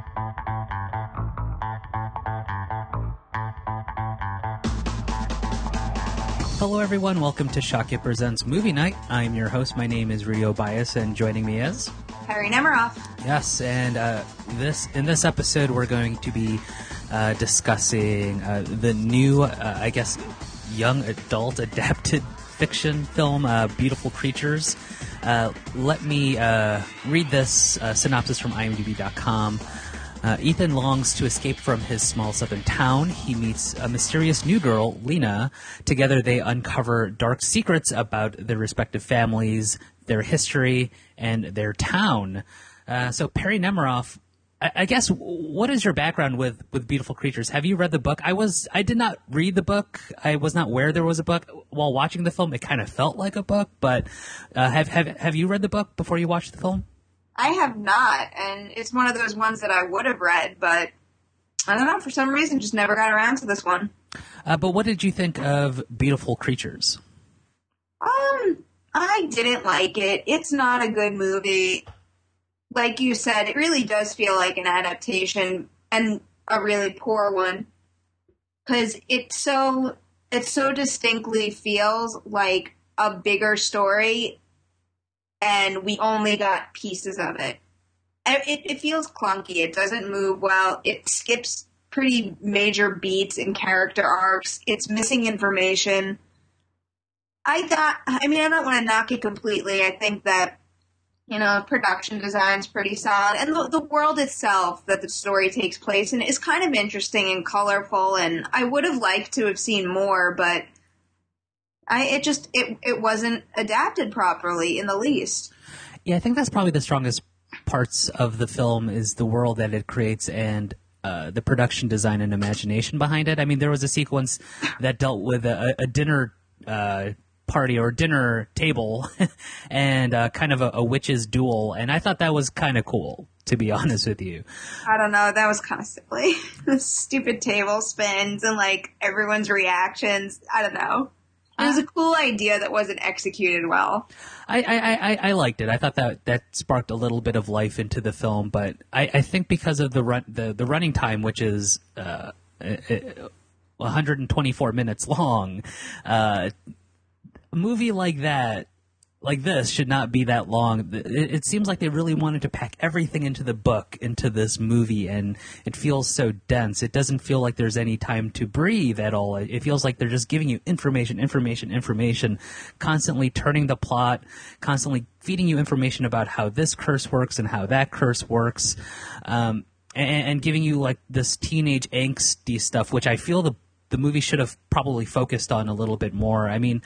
Hello, everyone. Welcome to Shock It Presents Movie Night. I'm your host. My name is Rio Bias, and joining me is Harry Nemiroff. Yes, and in this episode, we're going to be discussing the new, young adult adapted fiction film, Beautiful Creatures. Let me read this synopsis from IMDb.com. Ethan longs to escape from his small southern town. He meets a mysterious new girl, Lena. Together they uncover dark secrets about their respective families, their history, and their town. So Perry Nemiroff, I guess, what is your background with Beautiful Creatures? Have you read the book? I did not read the book. I was not aware there was a book. While watching the film, it kind of felt like a book, but have you read the book before you watched the film? I have not, and it's one of those ones that I would have read, but I don't know, for some reason just never got around to this one. But what did you think of Beautiful Creatures? I didn't like it. It's not a good movie. Like you said, it really does feel like an adaptation, and a really poor one, because it so distinctly feels like a bigger story, and we only got pieces of it. It feels clunky. It doesn't move well. It skips pretty major beats and character arcs. It's missing information. I don't want to knock it completely. I think that, production design's pretty solid. And the world itself that the story takes place in is kind of interesting and colorful, and I would have liked to have seen more, but it wasn't adapted properly in the least. Yeah, I think that's probably the strongest parts of the film is the world that it creates and the production design and imagination behind it. I mean, there was a sequence that dealt with a dinner party or dinner table and kind of a witch's duel, and I thought that was kind of cool, to be honest with you. I don't know, that was kind of silly. The stupid table spins and, everyone's reactions. I don't know. It was a cool idea that wasn't executed well. I liked it. I thought that sparked a little bit of life into the film, but I think because of the running time, which is 124 minutes long, a movie like this should not be that long. It seems like they really wanted to pack everything into the book, into this movie, and it feels so dense. It doesn't feel like there's any time to breathe at all. It feels like they're just giving you information, constantly turning the plot, constantly feeding you information about how this curse works and how that curse works, and giving you this teenage angsty stuff, which I feel the movie should have probably focused on a little bit more. I mean,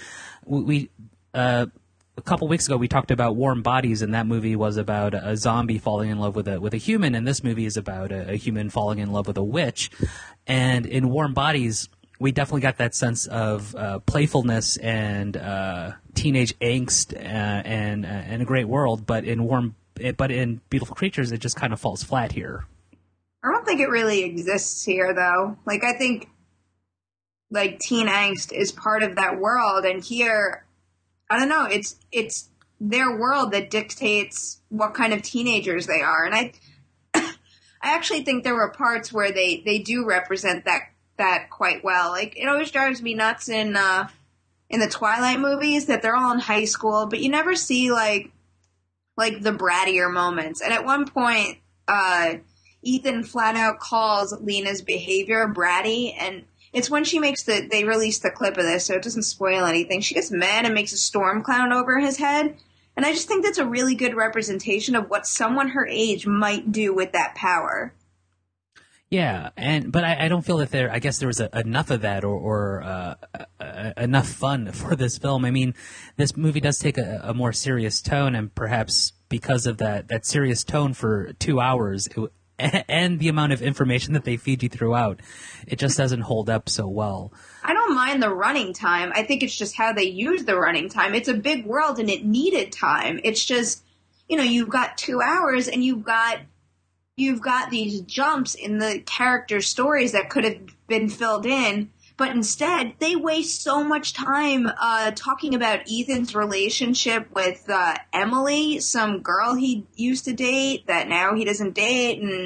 a couple weeks ago, we talked about Warm Bodies, and that movie was about a zombie falling in love with a human, and this movie is about a human falling in love with a witch. And in Warm Bodies, we definitely got that sense of playfulness and teenage angst and a great world. But in Beautiful Creatures, it just kind of falls flat here. I don't think it really exists here, though. I think teen angst is part of that world, and here, I don't know, it's their world that dictates what kind of teenagers they are. And I actually think there were parts where they do represent that quite well. It always drives me nuts in the Twilight movies that they're all in high school, but you never see the brattier moments. And at one point, Ethan flat out calls Lena's behavior bratty, and it's when they release the clip of this, so it doesn't spoil anything. She gets mad and makes a storm cloud over his head. And I just think that's a really good representation of what someone her age might do with that power. Yeah, but I don't feel that I guess there was enough of that or enough fun for this film. I mean, this movie does take a more serious tone, and perhaps because of that serious tone for 2 hours, and the amount of information that they feed you throughout, it just doesn't hold up so well. I don't mind the running time. I think it's just how they use the running time. It's a big world and it needed time. It's just, you've got 2 hours and you've got these jumps in the character stories that could have been filled in. But instead, they waste so much time talking about Ethan's relationship with Emily, some girl he used to date that now he doesn't date. And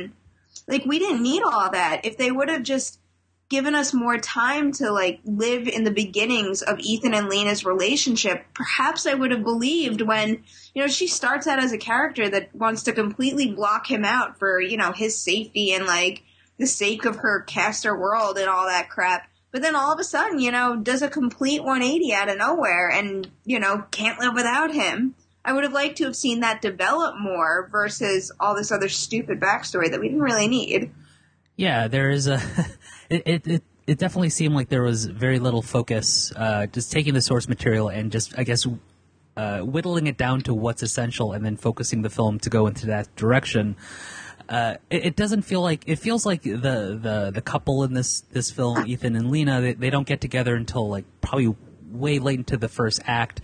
Like, we didn't need all that. If they would have just given us more time to, like, live in the beginnings of Ethan and Lena's relationship, perhaps I would have believed when, you know, she starts out as a character that wants to completely block him out for, you know, his safety and, like, the sake of her caster world and all that crap. But then all of a sudden, you know, does a complete 180 out of nowhere and, you know, can't live without him. I would have liked to have seen that develop more versus all this other stupid backstory that we didn't really need. Yeah, there is a. It definitely seemed like there was very little focus, just taking the source material and just, I guess, whittling it down to what's essential and then focusing the film to go into that direction. It doesn't feel like, it feels like the couple in this film, Ethan and Lena, they don't get together until like probably way late into the first act.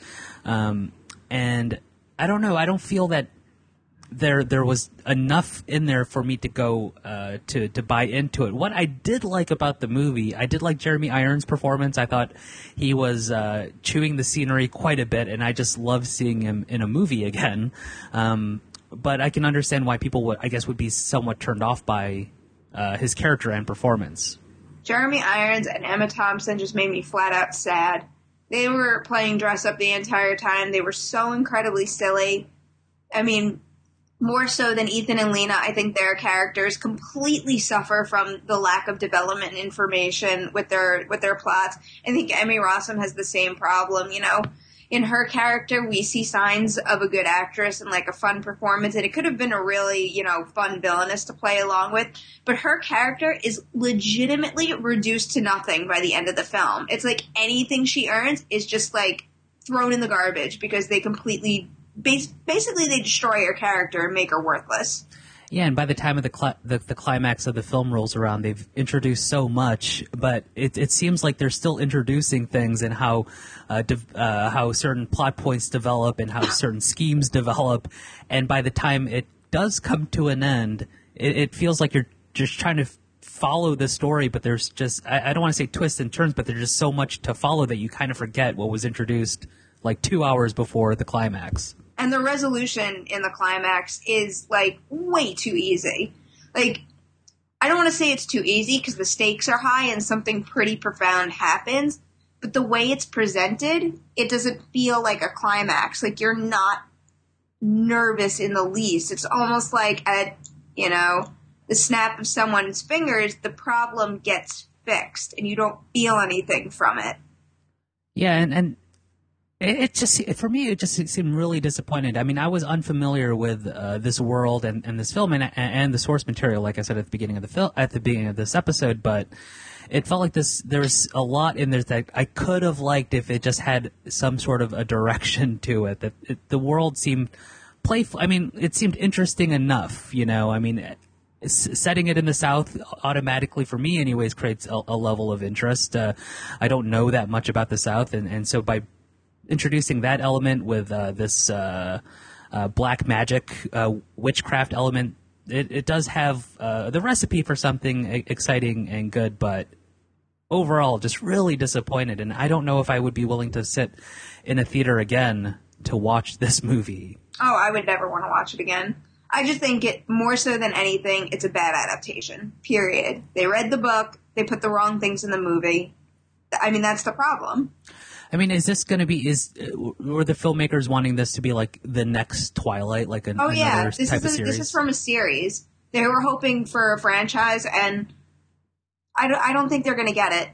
And I don't know, I don't feel that there was enough in there for me to go to buy into it. What I did like about the movie, I did like Jeremy Irons' performance. I thought he was chewing the scenery quite a bit, and I just love seeing him in a movie again. But I can understand why people would be somewhat turned off by his character and performance. Jeremy Irons and Emma Thompson just made me flat out sad. They were playing dress up the entire time. They were so incredibly silly. I mean, more so than Ethan and Lena, I think their characters completely suffer from the lack of development and information with their plots. I think Emmy Rossum has the same problem, you know. In her character, we see signs of a good actress and like a fun performance, and it could have been a really, you know, fun villainess to play along with. But her character is legitimately reduced to nothing by the end of the film. It's like anything she earns is just like thrown in the garbage because they completely, basically they destroy her character and make her worthless. Yeah, and by the time of the climax of the film rolls around, they've introduced so much, but it seems like they're still introducing things and how certain plot points develop and how certain schemes develop, and by the time it does come to an end, it feels like you're just trying to follow the story, but there's just, I don't want to say twists and turns, but there's just so much to follow that you kind of forget what was introduced like 2 hours before the climax. And the resolution in the climax is, like, way too easy. Like, I don't want to say it's too easy because the stakes are high and something pretty profound happens, but the way it's presented, it doesn't feel like a climax. Like, you're not nervous in the least. It's almost like at, you know, the snap of someone's fingers, the problem gets fixed and you don't feel anything from it. Yeah, and it just, for me, it just seemed really disappointed. I mean, I was unfamiliar with this world and this film and the source material, like I said at the beginning of this episode. But it felt like there was a lot in there that I could have liked if it just had some sort of a direction to it. The world seemed playful. I mean, it seemed interesting enough. You know, I mean, setting it in the South automatically, for me, anyways, creates a level of interest. I don't know that much about the South, and so by introducing that element with this black magic witchcraft element, it does have the recipe for something exciting and good, but overall just really disappointed, and I don't know if I would be willing to sit in a theater again to watch this movie. Oh, I would never want to watch it again. I just think it, more so than anything, it's a bad adaptation, period. They read the book, they put the wrong things in the movie. I mean, that's the problem. I mean, is this going to be, were the filmmakers wanting this to be like the next Twilight, like another type of series? This is from a series. They were hoping for a franchise, and I don't think they're going to get it.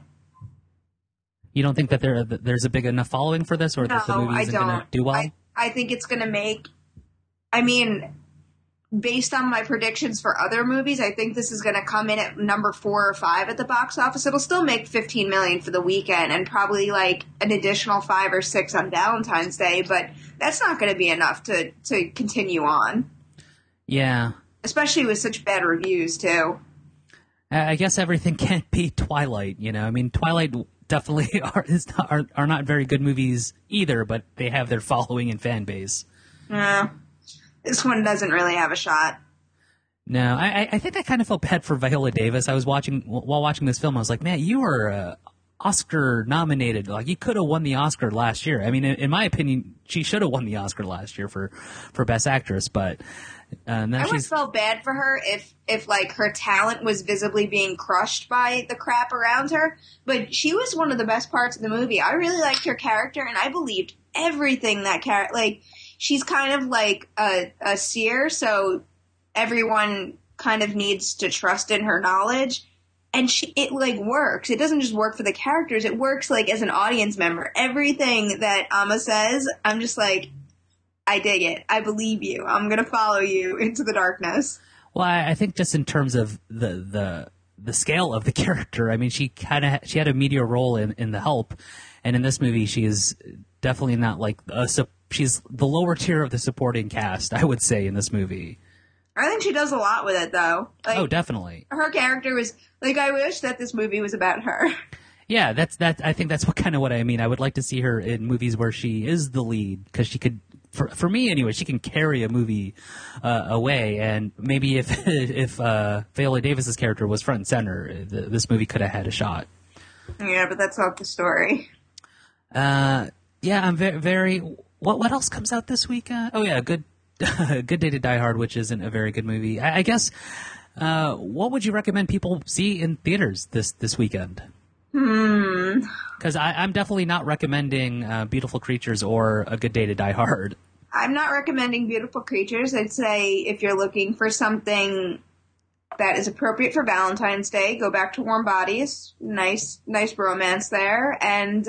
You don't think that there's a big enough following for this, or that the movie isn't going to do well? I think it's going to make, I mean, based on my predictions for other movies, I think this is going to come in at number 4 or 5 at the box office. It'll still make $15 million for the weekend and probably like an additional 5 or 6 on Valentine's Day, but that's not going to be enough to continue on. Yeah. Especially with such bad reviews, too. I guess everything can't be Twilight, you know? I mean, Twilight definitely are not very good movies either, but they have their following and fan base. Yeah. This one doesn't really have a shot. No, I think I kind of felt bad for Viola Davis. While watching this film, I was like, man, you are Oscar nominated. Like, you could have won the Oscar last year. I mean, in my opinion, she should have won the Oscar last year for Best Actress, but now I would felt bad for her if like her talent was visibly being crushed by the crap around her. But she was one of the best parts of the movie. I really liked her character, and I believed everything that character. Like, she's kind of like a seer, so everyone kind of needs to trust in her knowledge. And it like works. It doesn't just work for the characters. It works like as an audience member. Everything that Amma says, I'm just like, I dig it. I believe you. I'm going to follow you into the darkness. Well, I think just in terms of the scale of the character, I mean, she had a media role in The Help, and in this movie, she is definitely not like she's the lower tier of the supporting cast, I would say, in this movie. I think she does a lot with it, though. Like, oh, definitely. Her character was like, I wish that this movie was about her. Yeah, I think that's what I mean. I would like to see her in movies where she is the lead, because she could, for me anyway, she can carry a movie away. And maybe if Viola Davis's character was front and center, this movie could have had a shot. Yeah, but that's not the story. Yeah, I'm very. What else comes out this week? Oh yeah, Good Day to Die Hard, which isn't a very good movie. I guess. What would you recommend people see in theaters this weekend? Because I'm definitely not recommending Beautiful Creatures or A Good Day to Die Hard. I'm not recommending Beautiful Creatures. I'd say if you're looking for something that is appropriate for Valentine's Day, go back to Warm Bodies. Nice romance there. And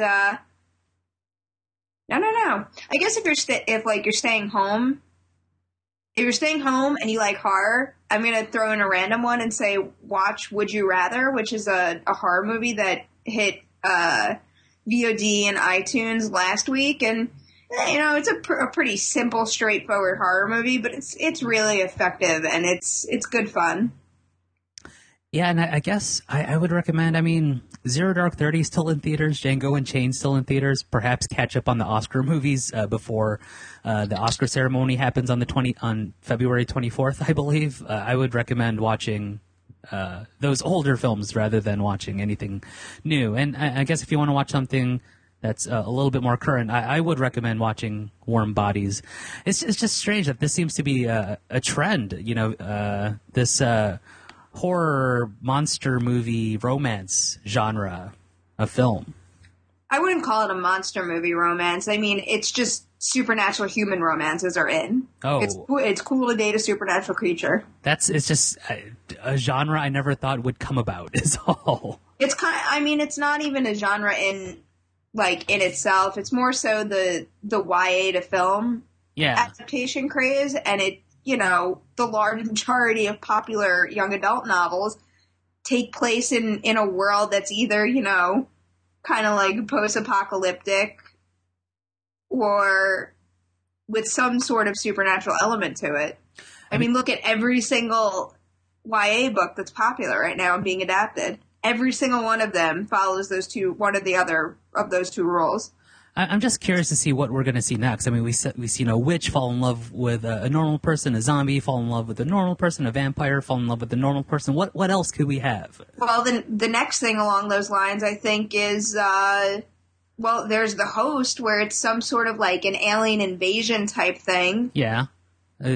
no. I guess if you're staying home. If you're staying home and you like horror, I'm going to throw in a random one and say watch Would You Rather, which is a horror movie that hit VOD and iTunes last week. And, it's a pretty simple, straightforward horror movie, but it's really effective and it's good fun. Yeah, and I guess I would recommend, Zero Dark 30 is still in theaters, Django Unchained still in theaters. Perhaps catch up on the Oscar movies before the Oscar ceremony happens on February 24th, I believe. I would recommend watching those older films rather than watching anything new. And I guess if you want to watch something that's a little bit more current, I would recommend watching Warm Bodies. It's just strange that this seems to be a trend, this horror monster movie romance genre of film. I wouldn't call it a monster movie romance. It's just supernatural human romances are in. Oh, it's cool to date a supernatural creature. It's just a genre I never thought would come about. Is all. It's it's not even a genre in itself. It's more so the YA to film adaptation craze, and it. The large majority of popular young adult novels take place in a world that's either, kind of like post-apocalyptic or with some sort of supernatural element to it. Look at every single YA book that's popular right now and being adapted. Every single one of them follows one or the other of those two rules. I'm just curious to see what we're going to see next. We've seen a witch fall in love with a normal person, a zombie fall in love with a normal person, a vampire fall in love with a normal person. What else could we have? Well, the next thing along those lines, I think, is there's The Host, where it's some sort of like an alien invasion type thing. Yeah, and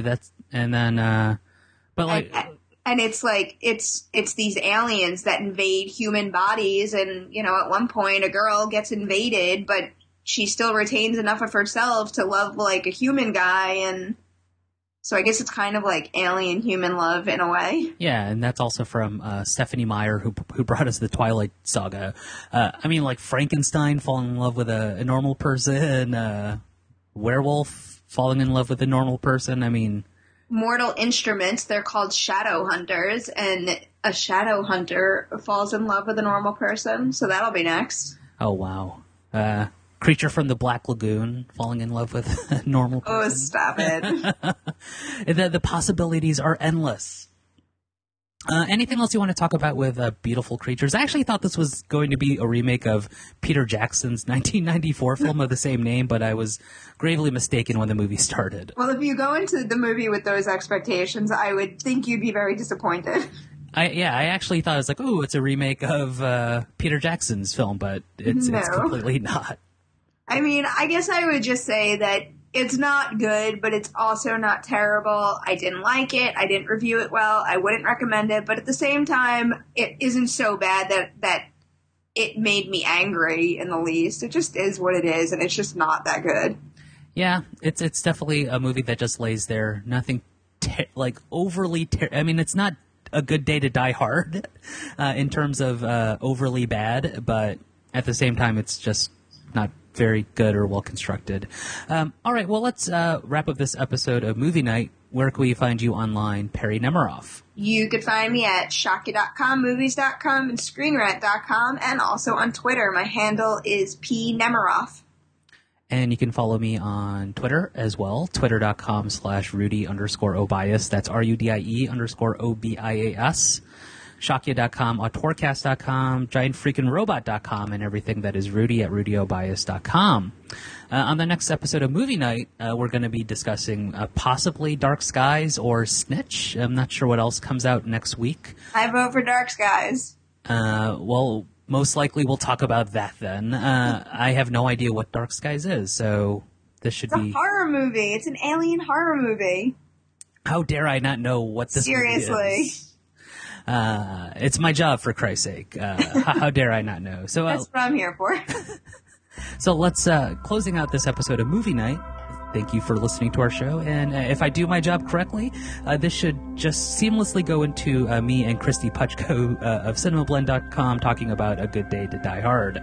it's like it's these aliens that invade human bodies, and at one point a girl gets invaded, but she still retains enough of herself to love like a human guy, and so I guess it's kind of like alien human love in a way. Yeah, and that's also from Stephanie Meyer, who brought us the Twilight Saga. Like Frankenstein falling in love with a normal person, werewolf falling in love with a normal person. Mortal Instruments, they're called shadow hunters, and a shadow hunter falls in love with a normal person, so that'll be next. Oh, wow. Creature from the Black Lagoon falling in love with a normal person. Oh, stop it. The possibilities are endless. Anything else you want to talk about with Beautiful Creatures? I actually thought this was going to be a remake of Peter Jackson's 1994 film of the same name, but I was gravely mistaken when the movie started. Well, if you go into the movie with those expectations, I would think you'd be very disappointed. I actually thought it was like, oh, it's a remake of Peter Jackson's film, but it's completely not. I mean, I guess I would just say that it's not good, but it's also not terrible. I didn't like it. I didn't review it well. I wouldn't recommend it. But at the same time, it isn't so bad that it made me angry in the least. It just is what it is, and it's just not that good. Yeah, it's definitely a movie that just lays there. Nothing overly I mean, it's not a good day to die hard in terms of overly bad, but at the same time, it's just not very good or well constructed. All right, well, let's wrap up this episode of Movie Night. Where can we find you online, Perry Nemiroff? You could find me at Shakya.com, movies.com, and ScreenRant.com, and also on Twitter. My handle is P. Nemiroff. And you can follow me on Twitter as well, twitter.com/Rudy_Obias. That's RUDIE_OBIAS. Shakya.com, autorcast.com, giantfreakingrobot.com, and everything that is Rudy at rudyobias.com. On the next episode of Movie Night, we're going to be discussing possibly Dark Skies or Snitch. I'm not sure what else comes out next week. I vote for Dark Skies. Well, most likely we'll talk about that then. I have no idea what Dark Skies is, so this should be... It's a horror movie. It's an alien horror movie. How dare I not know what this movie is? Seriously. It's my job, for Christ's sake. How dare I not know? So that's what I'm here for. So let's closing out this episode of Movie Night. Thank you for listening to our show, and if I do my job correctly, this should just seamlessly go into me and Christy Puchko of CinemaBlend.com talking about A Good Day to Die Hard.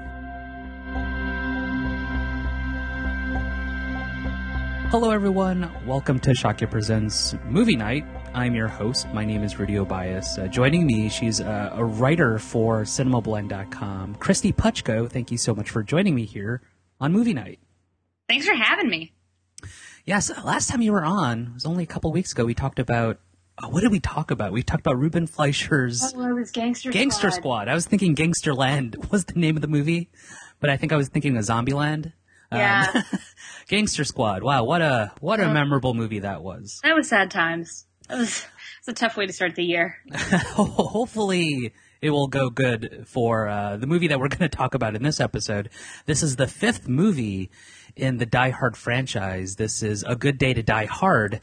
Hello, everyone. Welcome to Shakya Presents Movie Night. I'm your host. My name is Rudy Obias. Joining me, she's a writer for CinemaBlend.com. Christy Puchko, thank you so much for joining me here on Movie Night. Thanks for having me. Yes, last time you were on, it was only a couple weeks ago, we talked about, what did we talk about? We talked about Ruben Fleischer's... Oh, it was Gangster Squad. I was thinking Gangsterland was the name of the movie, but I think I was thinking of Zombieland. Yeah. Gangster Squad. Wow, what a memorable movie that was. That was sad times. It's a tough way to start the year. Hopefully it will go good for the movie that we're going to talk about in this episode. This is the fifth movie in the Die Hard franchise. This is A Good Day to Die Hard,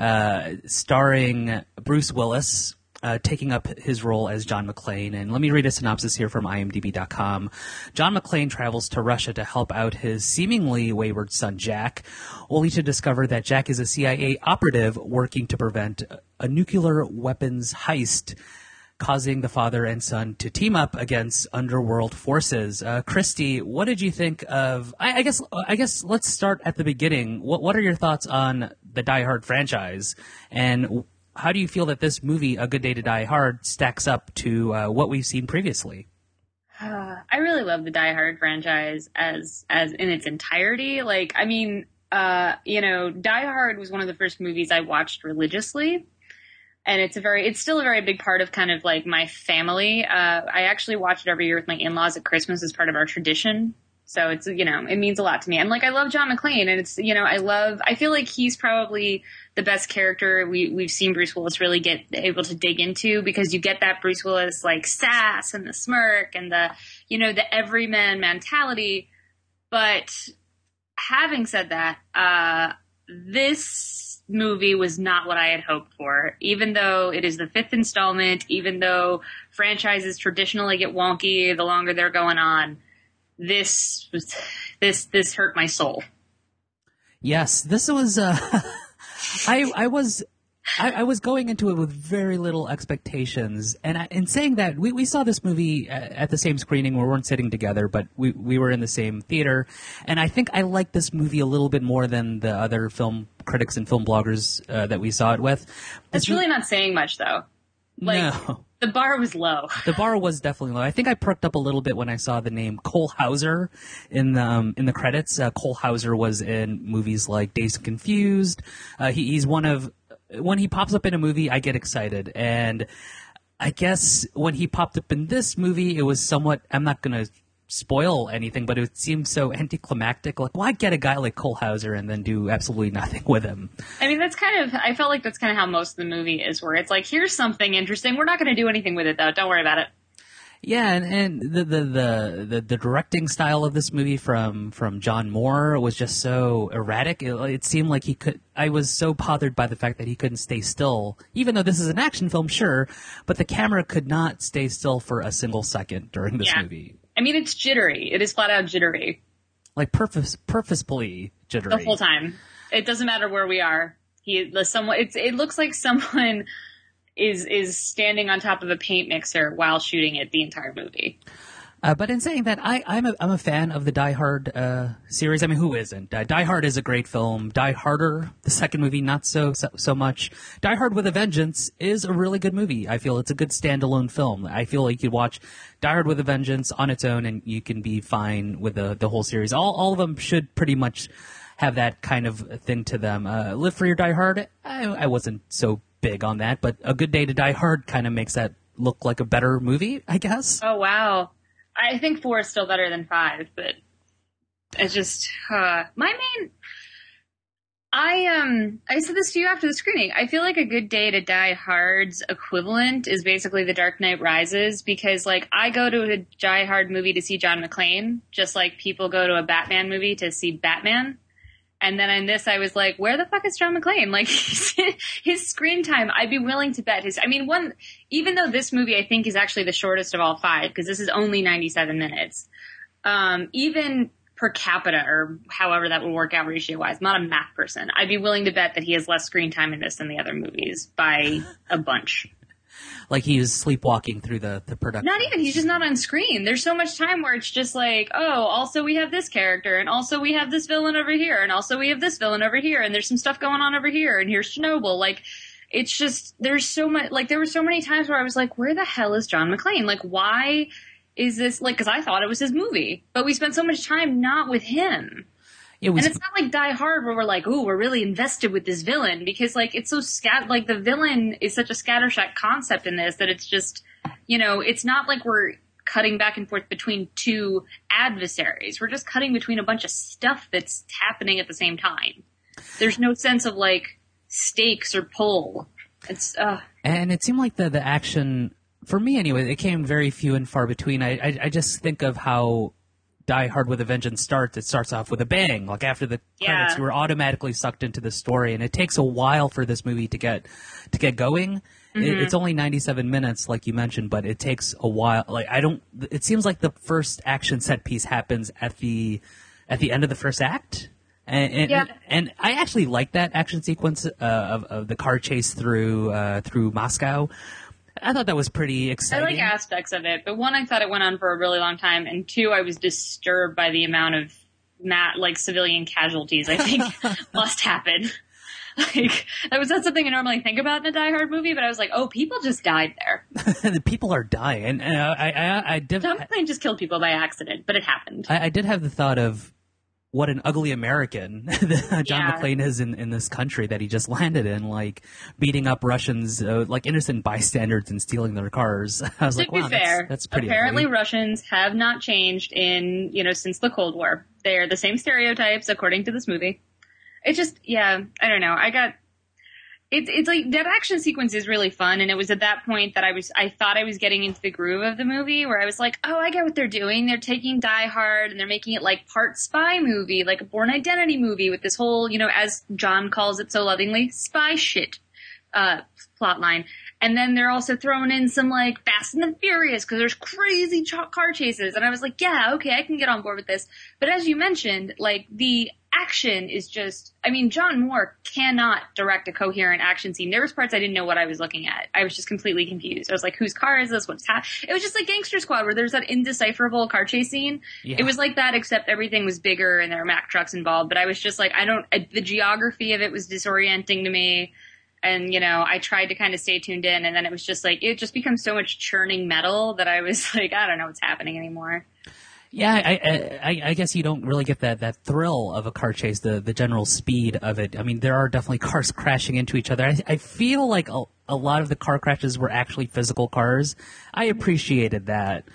starring Bruce Willis, taking up his role as John McClane. And let me read a synopsis here from IMDb.com. John McClane travels to Russia to help out his seemingly wayward son, Jack, only to discover that Jack is a CIA operative working to prevent a nuclear weapons heist, causing the father and son to team up against underworld forces. Christy, what did you think of... I guess let's start at the beginning. What are your thoughts on the Die Hard franchise, and how do you feel that this movie, A Good Day to Die Hard, stacks up to what we've seen previously? I really love the Die Hard franchise as in its entirety. Like, I mean, Die Hard was one of the first movies I watched religiously. And it's still a very big part of kind of like my family. I actually watch it every year with my in-laws at Christmas as part of our tradition. So it's, it means a lot to me. And like, I love John McClane, and it's, I feel like he's probably the best character we've seen Bruce Willis really get able to dig into, because you get that Bruce Willis like sass and the smirk and the everyman mentality. But having said that, this movie was not what I had hoped for. Even though it is the fifth installment, even though franchises traditionally get wonky the longer they're going on, this hurt my soul. Yes, this was. I was going into it with very little expectations, and in saying that, we saw this movie at the same screening. We weren't sitting together, but we were in the same theater, and I think I liked this movie a little bit more than the other film critics and film bloggers that we saw it with. That's really not saying much, though. Like, no. The bar was low. The bar was definitely low. I think I perked up a little bit when I saw the name Cole Hauser in the credits. Cole Hauser was in movies like Dazed and Confused. He's one of... When he pops up in a movie, I get excited. And I guess when he popped up in this movie, it was somewhat... I'm not going to spoil anything, but it seems so anticlimactic. Like, why get a guy like Cole Hauser and then do absolutely nothing with him? I mean, I felt like that's kind of how most of the movie is, where it's like, here's something interesting. We're not going to do anything with it, though. Don't worry about it. Yeah, and the directing style of this movie from John Moore was just so erratic. It seemed like I was so bothered by the fact that he couldn't stay still, even though this is an action film, sure, but the camera could not stay still for a single second during this movie. I mean, it's jittery. It is flat out jittery. Like purposefully jittery. The whole time. It doesn't matter where we are. It looks like someone is standing on top of a paint mixer while shooting it the entire movie. But in saying that, I'm a fan of the Die Hard series. I mean, who isn't? Die Hard is a great film. Die Harder, the second movie, not so much. Die Hard with a Vengeance is a really good movie. I feel it's a good standalone film. I feel like you could watch Die Hard with a Vengeance on its own, and you can be fine with the whole series. All of them should pretty much have that kind of thing to them. Live Free or Die Hard, I wasn't so big on that, but A Good Day to Die Hard kind of makes that look like a better movie, I guess. Oh, wow. I think 4 is still better than 5, but it's just, I said this to you after the screening. I feel like A Good Day to Die Hard's equivalent is basically The Dark Knight Rises, because, like, I go to a Die Hard movie to see John McClane, just like people go to a Batman movie to see Batman. And then in this, I was like, where the fuck is John McClane? Like, his screen time, I'd be willing to bet even though this movie I think is actually the shortest of all 5, because this is only 97 minutes, even per capita, or however that would work out ratio-wise, I'm not a math person, I'd be willing to bet that he has less screen time in this than the other movies by a bunch. Like he was sleepwalking through the production. Not even. He's just not on screen. There's so much time where it's just like, oh, also we have this character, and also we have this villain over here, and also we have this villain over here, and there's some stuff going on over here, and here's Chernobyl. Like, it's just, there's so much, like, there were so many times where I was like, where the hell is John McClane? Like, why is this, like, because I thought it was his movie, but we spent so much time not with him. And it's not like Die Hard where we're like, ooh, we're really invested with this villain, because, like, it's so like, the villain is such a scattershot concept in this that it's just, it's not like we're cutting back and forth between two adversaries. We're just cutting between a bunch of stuff that's happening at the same time. There's no sense of, like, stakes or pull. It's, And it seemed like the action, for me anyway, it came very few and far between. I just think of how Die Hard with a Vengeance starts. It starts off with a bang. Like, after the credits, you were automatically sucked into the story, and it takes a while for this movie to get going. Mm-hmm. It's only 97 minutes, like you mentioned, but it takes a while. Like, it seems like the first action set piece happens at the end of the first act. And I actually like that action sequence of the car chase through Moscow. I thought that was pretty exciting. I like aspects of it, but one, I thought it went on for a really long time, and two, I was disturbed by the amount of civilian casualties I think must happen. Like, that was not something I normally think about in a Die Hard movie, but I was like, oh, people just died there. The people are dying. I did. John McClane just killed people by accident, but it happened. I did have the thought of what an ugly American John McClane is in this country that he just landed in, like beating up Russians, like innocent bystanders, and stealing their cars. I was like, wow, that's pretty apparently ugly. Russians have not changed since the Cold War. They're the same stereotypes according to this movie. It just, I don't know. It's like, that action sequence is really fun, and it was at that point that I thought I was getting into the groove of the movie, where I was like, oh, I get what they're doing. They're taking Die Hard, and they're making it like part spy movie, like a Bourne Identity movie, with this whole, as John calls it so lovingly, spy shit plot line. And then they're also throwing in some, like, Fast and the Furious, because there's crazy car chases. And I was like, yeah, okay, I can get on board with this. But as you mentioned, like, the action is just, John Moore cannot direct a coherent action scene. There was parts I didn't know what I was looking at. I was just completely confused. I was like, whose car is this? What's happening? It was just like Gangster Squad, where there's that indecipherable car chase scene. Yeah. It was like that, except everything was bigger and there were Mack trucks involved. But I was just like, the geography of it was disorienting to me. And, I tried to kind of stay tuned in, and then it was just like, it just becomes so much churning metal that I was like, I don't know what's happening anymore. Yeah, I guess you don't really get that thrill of a car chase, the general speed of it. There are definitely cars crashing into each other. I feel like a lot of the car crashes were actually physical cars. I appreciated that.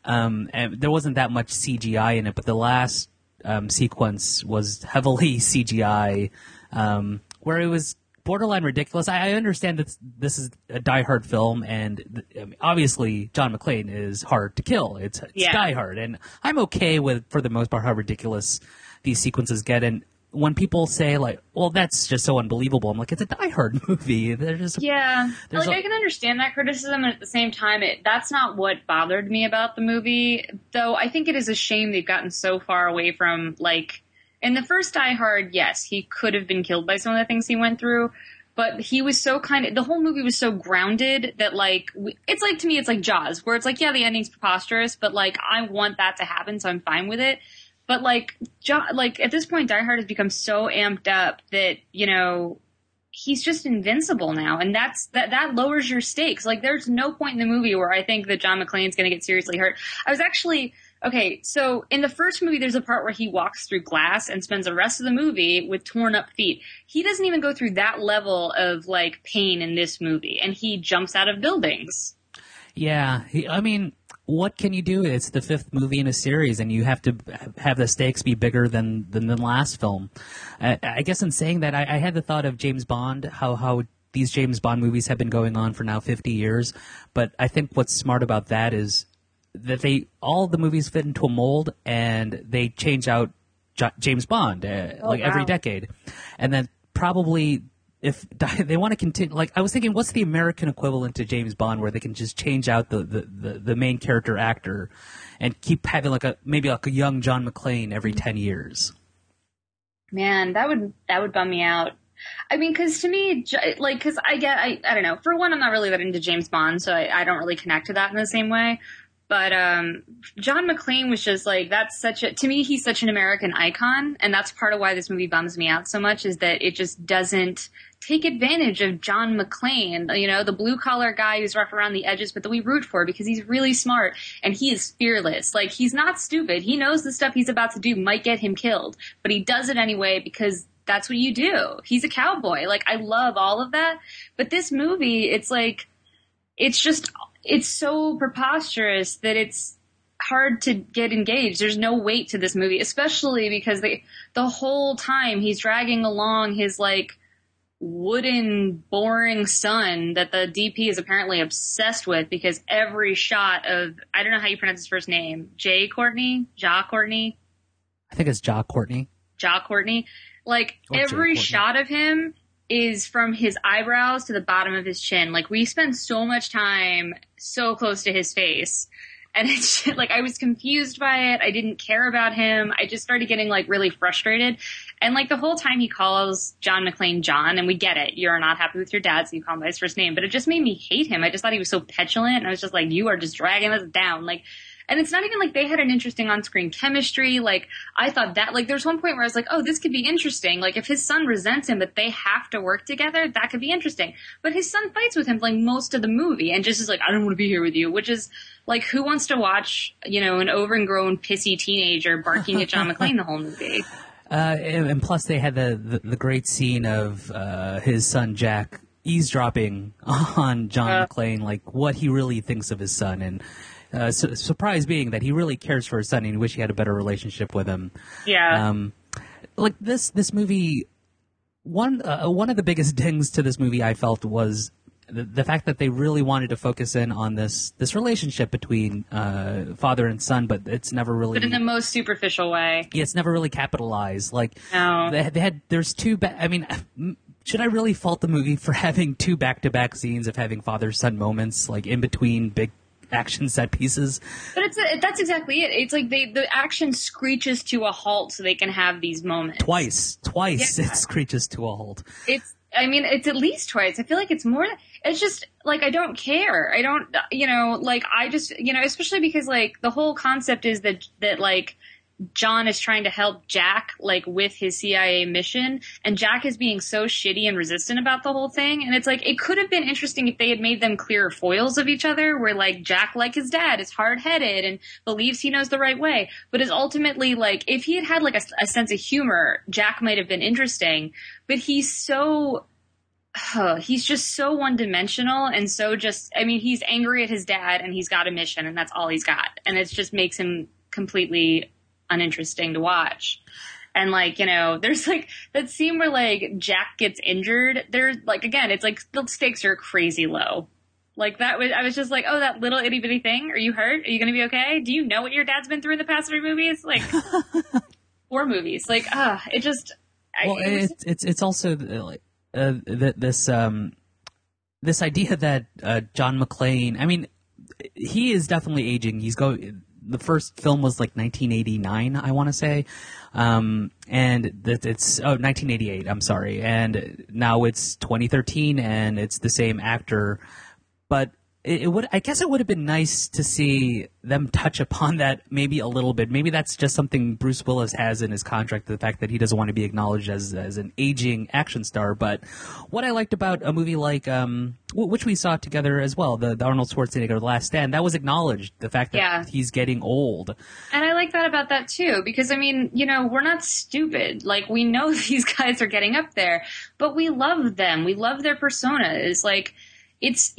And there wasn't that much CGI in it, but the last sequence was heavily CGI, where it was borderline ridiculous. I understand that this is a Die Hard film, and obviously John McClane is hard to kill. It's Die Hard, and I'm okay with, for the most part, how ridiculous these sequences get. And when people say, like, well, that's just so unbelievable, I'm like, it's a Die Hard movie. There's I can understand that criticism, and at the same time, that's not what bothered me about the movie. Though I think it is a shame they've gotten so far away from, like, in the first Die Hard, yes, he could have been killed by some of the things he went through, but he was so the whole movie was so grounded that, like, it's like, to me, it's like Jaws, where it's like, yeah, the ending's preposterous, but, like, I want that to happen, so I'm fine with it. But, like, at this point, Die Hard has become so amped up that, you know, he's just invincible now, and that lowers your stakes. Like, there's no point in the movie where I think that John McClane's gonna get seriously hurt. Okay, so in the first movie, there's a part where he walks through glass and spends the rest of the movie with torn up feet. He doesn't even go through that level of, like, pain in this movie, and he jumps out of buildings. Yeah, I mean, what can you do? It's the fifth movie in a series, and you have to have the stakes be bigger than the last film. I guess in saying that, I had the thought of James Bond, how these James Bond movies have been going on for now 50 years, but I think what's smart about that is that all the movies fit into a mold, and they change out James Bond every decade. And then probably if they want to continue, like, I was thinking, what's the American equivalent to James Bond, where they can just change out the main character actor and keep having maybe a young John McClane every 10 years? Man, that would bum me out. I mean, because to me, like, because I don't know. For one, I'm not really that into James Bond, so I don't really connect to that in the same way. But John McClane was just like, to me, he's such an American icon, and that's part of why this movie bums me out so much, is that it just doesn't take advantage of John McClane, you know, the blue collar guy who's rough around the edges, but that we root for because he's really smart and he is fearless. Like, he's not stupid. He knows the stuff he's about to do might get him killed, but he does it anyway because that's what you do. He's a cowboy. Like, I love all of that. But this movie, it's like, it's so preposterous that it's hard to get engaged. There's no weight to this movie, especially because the whole time he's dragging along his, like, wooden, boring son that the DP is apparently obsessed with, because every shot of, I don't know how you pronounce his first name, Ja Courtney? I think it's Ja Courtney. Ja Courtney. Like, every shot of him is from his eyebrows to the bottom of his chin. Like, we spend so much time so close to his face. And it's like, I was confused by it. I didn't care about him. I just started getting, like, really frustrated. And, like, the whole time he calls John McClane John, and we get it. You're not happy with your dad, so you call him by his first name. But it just made me hate him. I just thought he was so petulant. And I was just like, you are just dragging us down. Like, and it's not even like they had an interesting on-screen chemistry. Like, I thought that, like, there's one point where I was like, oh, this could be interesting. Like, if his son resents him, but they have to work together, that could be interesting. But his son fights with him, like, most of the movie and just is like, I don't want to be here with you, which is, like, who wants to watch, you know, an overgrown, pissy teenager barking at John McClane the whole movie? And plus they had the great scene of his son Jack eavesdropping on John McClane, like, what he really thinks of his son, and surprise being that he really cares for his son and he wish he had a better relationship with him. Yeah. Like, this movie, one of the biggest dings to this movie I felt was the fact that they really wanted to focus in on this relationship between father and son, but it's never really. But in the most superficial way. Yeah, it's never really capitalized. Like, no. There's two. I mean, should I really fault the movie for having two back-to-back scenes of having father-son moments, like, in between big action set pieces? But that's exactly it. It's like the action screeches to a halt so they can have these moments. Twice yeah. It screeches to a halt. It's at least twice. I feel like it's more. It's just, like, I don't care. I don't, you know, like, I just, you know, especially because, like, the whole concept is that like, John is trying to help Jack, like, with his CIA mission, and Jack is being so shitty and resistant about the whole thing. And it's like, it could have been interesting if they had made them clear foils of each other, where, like, Jack, like his dad, is hard-headed and believes he knows the right way, but is ultimately, like, if he had like, a sense of humor, Jack might have been interesting, but he's so he's just so one-dimensional and so just, I mean, he's angry at his dad and he's got a mission and that's all he's got. And it just makes him completely uninteresting to watch. And like, you know, there's like that scene where like Jack gets injured. There's like, again, it's like the stakes are crazy low. Like that was, I was just like, oh, that little itty bitty thing. Are you hurt? Are you going to be okay? Do you know what your dad's been through in the past 3 movies? Like 4 movies. Like, it just, well, it's also like, this idea that John McClane, I mean, he is definitely aging. The first film was like 1989, I want to say, and it's 1988. I'm sorry, and now it's 2013, and it's the same actor, but. I guess it would have been nice to see them touch upon that maybe a little bit. Maybe that's just something Bruce Willis has in his contract, the fact that he doesn't want to be acknowledged as an aging action star. But what I liked about a movie like, which we saw together as well, the Arnold Schwarzenegger The Last Stand, that was acknowledged, the fact that he's getting old. And I like that about that too, because I mean, you know, we're not stupid. Like, we know these guys are getting up there, but we love them. We love their personas. Like, it's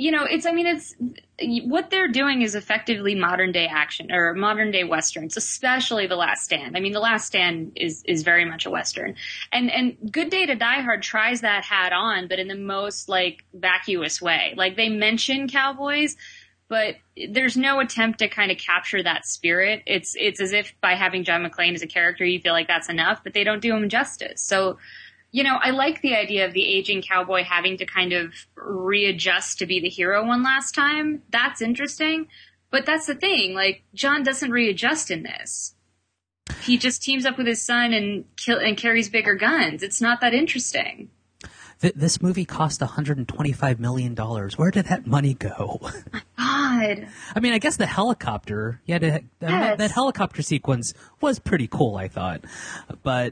what they're doing is effectively modern day action or modern day Westerns, especially The Last Stand. I mean, The Last Stand is very much a Western, and Good Day to Die Hard tries that hat on, but in the most like vacuous way. Like, they mention cowboys, but there's no attempt to kind of capture that spirit. It's as if by having John McClane as a character, you feel like that's enough, but they don't do him justice. So, you know, I like the idea of the aging cowboy having to kind of readjust to be the hero one last time. That's interesting. But that's the thing. Like, John doesn't readjust in this. He just teams up with his son and carries bigger guns. It's not that interesting. This movie cost $125 million. Where did that money go? God. I mean, I guess the helicopter, that helicopter sequence was pretty cool, I thought. But...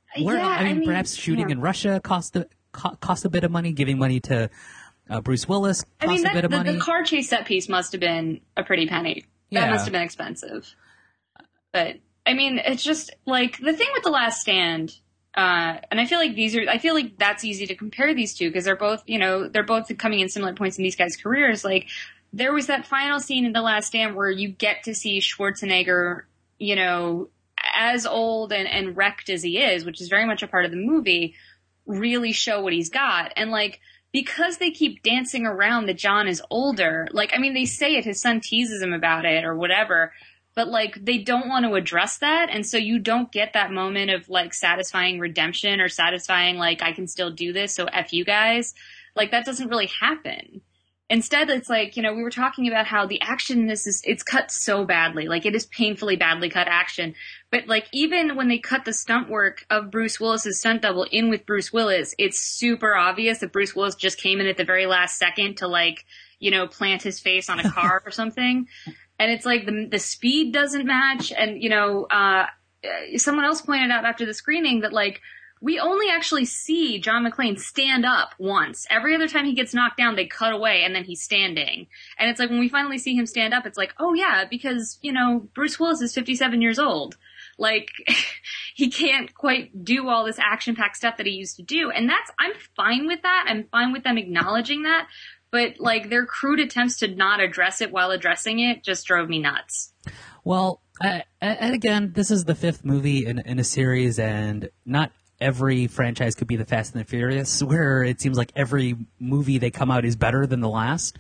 perhaps shooting in Russia cost a bit of money. Giving money to Bruce Willis cost a bit of money. The car chase set piece must have been a pretty penny. That must have been expensive. But I mean, it's just like the thing with The Last Stand. And I feel like that's easy to compare these two because they're both coming in similar points in these guys' careers. Like, there was that final scene in The Last Stand where you get to see Schwarzenegger, you know, as old and wrecked as he is, which is very much a part of the movie, really show what he's got. And like, because they keep dancing around that John is older, like, I mean, they say it, his son teases him about it or whatever, but like, they don't want to address that. And so you don't get that moment of like satisfying redemption or satisfying, like, I can still do this, so F you guys. Like, that doesn't really happen. Instead, it's like, you know, we were talking about how the action in this it's cut so badly. Like, it is painfully badly cut action. But like, even when they cut the stunt work of Bruce Willis's stunt double in with Bruce Willis, it's super obvious that Bruce Willis just came in at the very last second to like, you know, plant his face on a car or something. And it's like the speed doesn't match. And, you know, someone else pointed out after the screening that like, we only actually see John McClane stand up once. Every other time he gets knocked down, they cut away and then he's standing. And it's like, when we finally see him stand up, it's like, oh yeah, because, you know, Bruce Willis is 57 years old. Like, he can't quite do all this action-packed stuff that he used to do. And I'm fine with that. I'm fine with them acknowledging that. But like, their crude attempts to not address it while addressing it just drove me nuts. Well, and again, this is the 5th movie in a series, and not every franchise could be the Fast and the Furious, where it seems like every movie they come out is better than the last.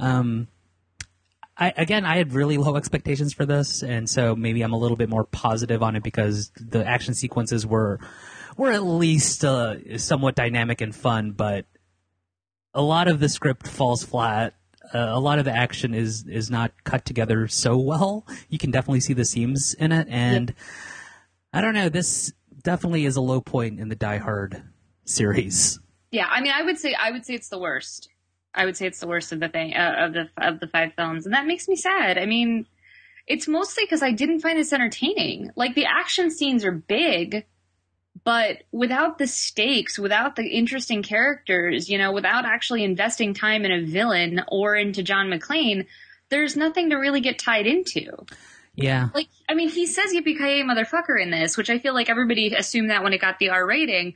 I had really low expectations for this, and so maybe I'm a little bit more positive on it because the action sequences were at least somewhat dynamic and fun, but a lot of the script falls flat. A lot of the action is not cut together so well. You can definitely see the seams in it, and I don't know, this definitely is a low point in the Die Hard series. Yeah, I mean, I would say it's the worst. I would say it's the worst of the thing of the 5 films, and that makes me sad. I mean, it's mostly because I didn't find this entertaining. Like, the action scenes are big, but without the stakes, without the interesting characters, you know, without actually investing time in a villain or into John McClane, there's nothing to really get tied into. Yeah. Like, I mean, he says yippee-ki-yay motherfucker in this, which I feel like everybody assumed that when it got the R rating.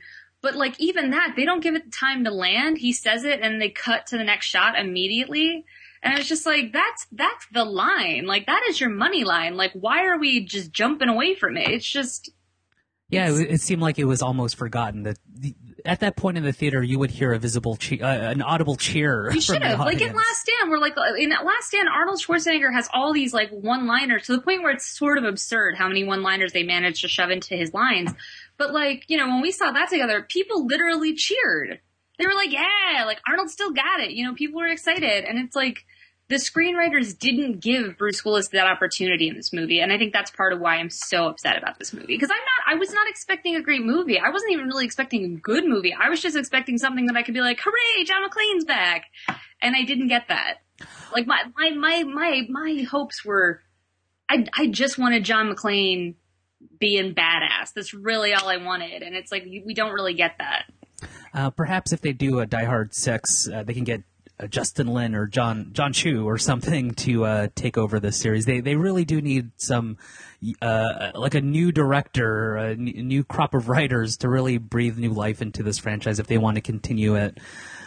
But like even that, they don't give it the time to land. He says it and they cut to the next shot immediately. And it's just like, that's the line. Like, that is your money line. Like, why are we just jumping away from it? It's just... Yeah, it seemed like it was almost forgotten that at that point in the theater, you would hear a visible, an audible cheer. You should have. Like in Last Stand, we're like, in Last Stand, Arnold Schwarzenegger has all these like one-liners to the point where it's sort of absurd how many one-liners they managed to shove into his lines. But like, you know, when we saw that together, people literally cheered. They were like, yeah, like Arnold still got it. You know, people were excited. And it's like, the screenwriters didn't give Bruce Willis that opportunity in this movie, and I think that's part of why I'm so upset about this movie. Because I was not expecting a great movie. I wasn't even really expecting a good movie. I was just expecting something that I could be like, hooray, John McClane's back! And I didn't get that. Like, my hopes were, I just wanted John McClane being badass. That's really all I wanted, and it's like, we don't really get that. Perhaps if they do a Die Hard 6, they can get Justin Lin or John Chu or something to take over this series. They really do need some like a new director, a new crop of writers to really breathe new life into this franchise if they want to continue it.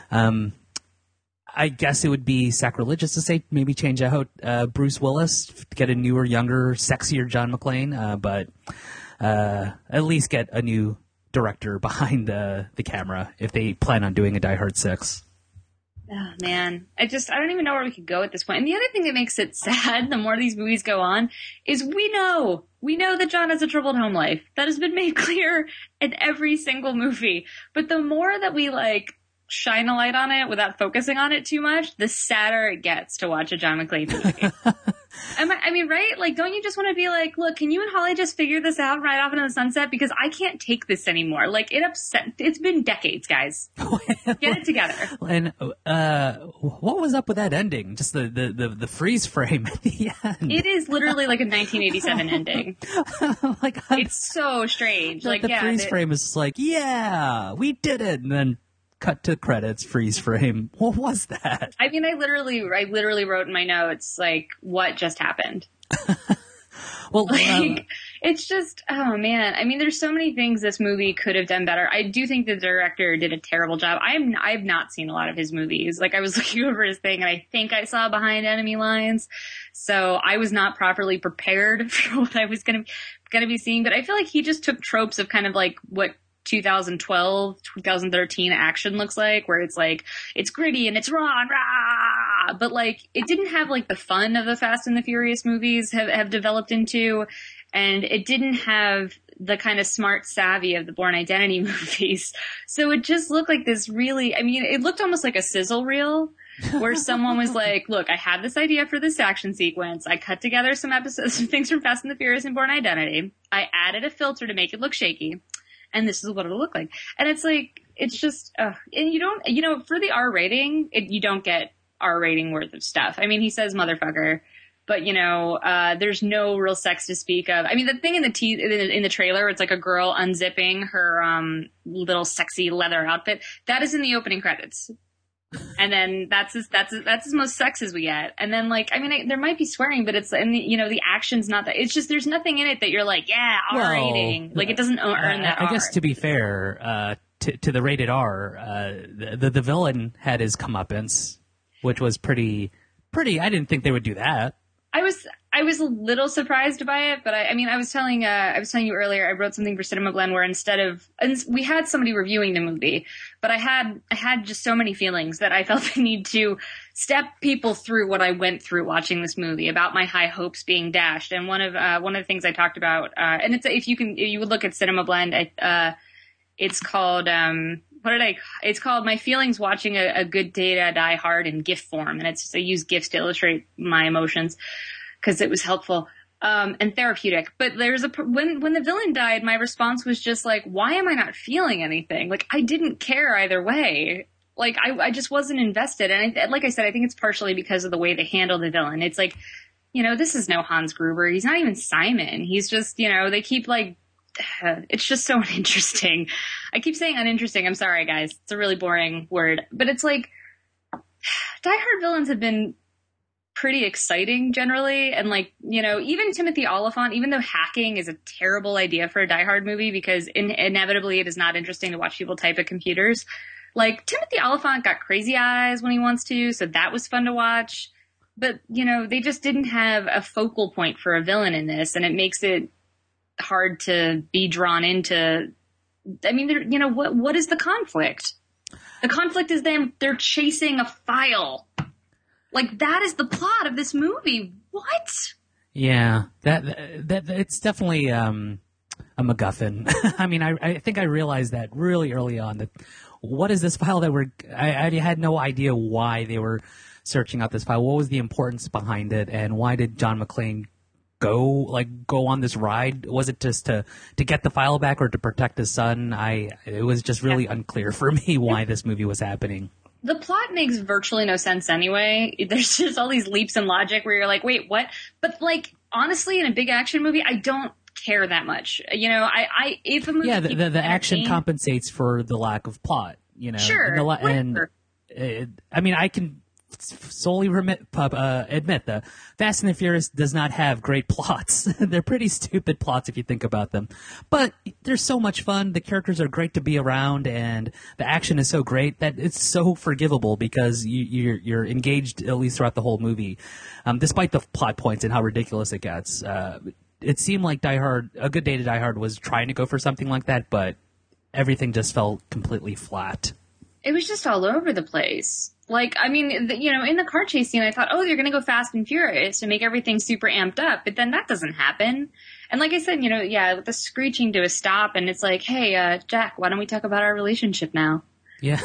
I guess it would be sacrilegious to say maybe change out Bruce Willis, get a newer, younger, sexier John McClane, but at least get a new director behind the camera if they plan on doing a Die Hard 6. Oh, man. I don't even know where we could go at this point. And the other thing that makes it sad, the more these movies go on, is we know that John has a troubled home life. That has been made clear in every single movie. But the more that we, like, shine a light on it without focusing on it too much, the sadder it gets to watch a John McClane movie. I mean, right? Like, don't you just want to be like, look, can you and Holly just figure this out right off into the sunset? Because I can't take this anymore. Like, it's been decades, guys. Get it together. And what was up with that ending? Just the freeze frame at the end. It is literally like a 1987 ending. Like, it's so strange. Like, the freeze frame is like, yeah, we did it. And then cut to credits, freeze frame. What was that? I mean, I literally wrote in my notes, like, what just happened? Well, like, it's just, oh man. I mean, there's so many things this movie could have done better. I do think the director did a terrible job. I've not seen a lot of his movies. Like, I was looking over his thing and I think I saw Behind Enemy Lines. So I was not properly prepared for what I was going to be seeing. But I feel like he just took tropes of kind of like what 2012, 2013 action looks like, where it's like, it's gritty and it's raw and rah, but like, it didn't have like the fun of the Fast and the Furious movies have developed into, and it didn't have the kind of smart savvy of the Bourne Identity movies. So it just looked like this really, I mean, it looked almost like a sizzle reel, where someone was like, look, I had this idea for this action sequence. I cut together some episodes, some things from Fast and the Furious and Bourne Identity. I added a filter to make it look shaky. And this is what it'll look like. And it's like, it's just, and you don't, you know, for the R rating, you don't get R rating worth of stuff. I mean, he says motherfucker, but you know, there's no real sex to speak of. I mean, the thing in the trailer, it's like a girl unzipping her, little sexy leather outfit. That is in the opening credits. And then that's as most sex as we get. And then like, I mean, there might be swearing, but it's, and the action's not that, it's just, there's nothing in it that you're like, yeah, R rating. Like, it doesn't earn that I guess to be fair, to the rated R, the villain had his comeuppance, which was pretty, I didn't think they would do that. I was a little surprised by it, but I mean, I was telling you earlier, I wrote something for Cinema Blend where and we had somebody reviewing the movie, but I had just so many feelings that I felt the need to step people through what I went through watching this movie, about my high hopes being dashed. And one of the things I talked about, and it's, if you would look at Cinema Blend, it's called, it's called My Feelings Watching a Good Day to Die Hard in GIF form. And I use GIFs to illustrate my emotions because it was helpful, and therapeutic. But there's when the villain died, my response was just like, why am I not feeling anything? Like, I didn't care either way. Like, I just wasn't invested. And like I said, I think it's partially because of the way they handle the villain. It's like, you know, this is no Hans Gruber. He's not even Simon. He's just, you know, they keep like, it's just so uninteresting. I keep saying uninteresting. I'm sorry, guys. It's a really boring word. But it's like, Die Hard villains have been pretty exciting generally. And like, you know, even Timothy Olyphant, even though hacking is a terrible idea for a Die Hard movie because inevitably it is not interesting to watch people type at computers, like Timothy Olyphant got crazy eyes when he wants to, so that was fun to watch. But, you know, they just didn't have a focal point for a villain in this, and it makes it hard to be drawn into. I mean, you know, what is the conflict? The conflict is they're chasing a file. Like, that is the plot of this movie. What? Yeah, that it's definitely a MacGuffin. I mean, I think I realized that really early on, that what is this file that I had no idea why they were searching out this file. What was the importance behind it, and why did John McClane go on this ride? Was it just to get the file back or to protect his son? It was just really unclear for me why this movie was happening. The plot makes virtually no sense anyway. There's just all these leaps in logic where you're like, wait, what? But like, honestly, in a big action movie, I don't care that much. You know, if a movie, the action compensates for the lack of plot. You know, sure, I mean, I can solely admit the Fast and the Furious does not have great plots. They're pretty stupid plots if you think about them, but they're so much fun. The characters are great to be around, and the action is so great that it's so forgivable because you're engaged at least throughout the whole movie, despite the plot points and how ridiculous it gets. It seemed like Die Hard, A Good Day to Die Hard, was trying to go for something like that, but everything just felt completely flat. It was just all over the place. Like, I mean, you know, in the car chase scene, I thought, oh, they're going to go fast and furious to make everything super amped up. But then that doesn't happen. And like I said, you know, yeah, with the screeching to a stop, and it's like, hey, Jack, why don't we talk about our relationship now? Yeah.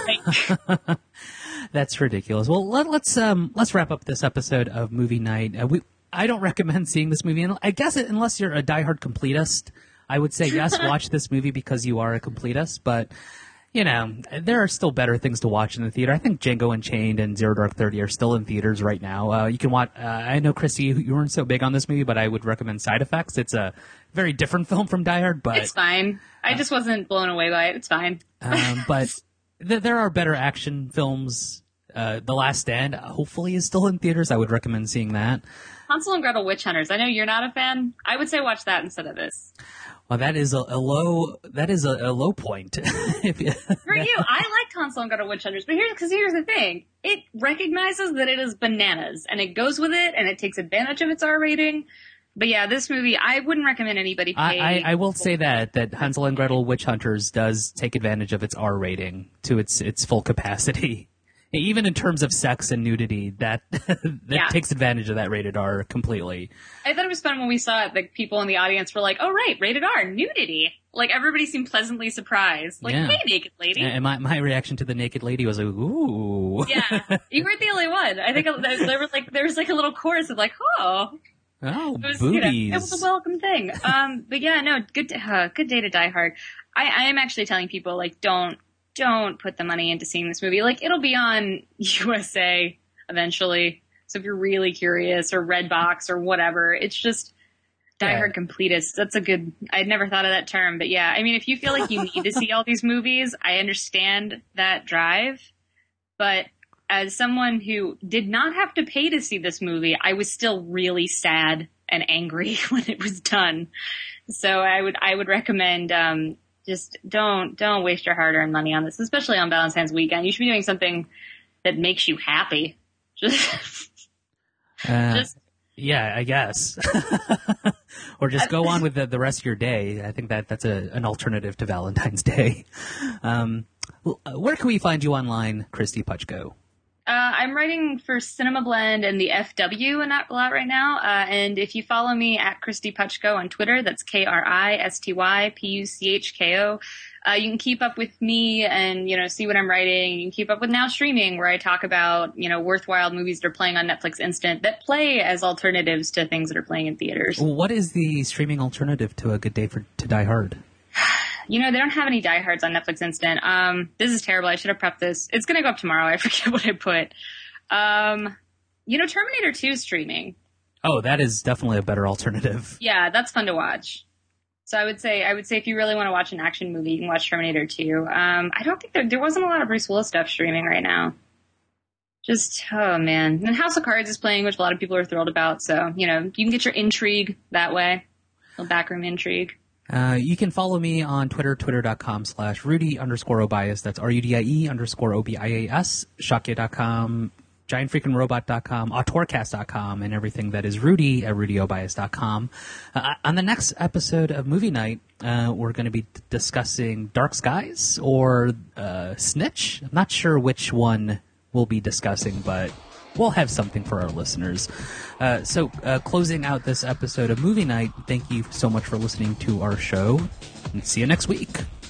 That's ridiculous. Well, let's wrap up this episode of Movie Night. I don't recommend seeing this movie. And I guess unless you're a diehard completist, I would say, yes, watch this movie because you are a completist. But you know, there are still better things to watch in the theater. I think Django Unchained and Zero Dark 30 are still in theaters right now. You can watch, I know, Christy, you weren't so big on this movie, but I would recommend Side Effects. It's a very different film from Die Hard, but it's fine. I just wasn't blown away by it. It's fine. But there are better action films. The Last Stand, hopefully, is still in theaters. I would recommend seeing that. Hansel and Gretel Witch Hunters. I know you're not a fan. I would say watch that instead of this. Well, that is a low point. For you, I like Hansel and Gretel Witch Hunters, but here's the thing: it recognizes that it is bananas, and it goes with it, and it takes advantage of its R rating. But yeah, this movie, I wouldn't recommend anybody pay. I will say that Hansel and Gretel Witch Hunters does take advantage of its R rating to its full capacity. Even in terms of sex and nudity, that takes advantage of that rated R completely. I thought it was fun when we saw it. Like, people in the audience were like, "Oh, right, rated R, nudity." Like, everybody seemed pleasantly surprised. Like, hey, naked lady. And my reaction to the naked lady was like, ooh. Yeah, you weren't the only one. I think there was a little chorus of like, oh, boobies. You know, it was a welcome thing. But yeah, no, good day to Die Hard. I am actually telling people, like, don't put the money into seeing this movie. Like, it'll be on USA eventually. So if you're really curious, or Redbox or whatever, it's just Die Hard Completist. That's a good, I'd never thought of that term, but yeah. I mean, if you feel like you need to see all these movies, I understand that drive. But as someone who did not have to pay to see this movie, I was still really sad and angry when it was done. So I would recommend, just don't waste your hard-earned money on this, especially on Valentine's weekend. You should be doing something that makes you happy. Yeah, I guess. Or just go on with the rest of your day. I think that's an alternative to Valentine's Day. Where can we find you online, Christy Puchko? I'm writing for Cinema Blend and the FW a lot right now. And if you follow me at Christy Puchko on Twitter, that's KRISTYPUCHKO. You can keep up with me and, you know, see what I'm writing. You can keep up with Now Streaming, where I talk about, you know, worthwhile movies that are playing on Netflix Instant that play as alternatives to things that are playing in theaters. What is the streaming alternative to A Good Day to Die Hard? You know, they don't have any Die Hards on Netflix Instant. This is terrible. I should have prepped this. It's going to go up tomorrow. I forget what I put. You know, Terminator 2 is streaming. Oh, that is definitely a better alternative. Yeah, that's fun to watch. So I would say if you really want to watch an action movie, you can watch Terminator 2. I don't think there wasn't a lot of Bruce Willis stuff streaming right now. Just, oh man. And House of Cards is playing, which a lot of people are thrilled about. So, you can get your intrigue that way. A little backroom intrigue. You can follow me on Twitter, twitter.com/Rudy_Obias. That's RUDIE_OBIAS. Shakya.com, GiantFreakinRobot.com, Autorcast.com, and everything that is Rudy at RudyObias.com. On the next episode of Movie Night, we're going to be discussing Dark Skies or Snitch. I'm not sure which one we'll be discussing, but we'll have something for our listeners. So closing out this episode of Movie Night, thank you so much for listening to our show, and see you next week.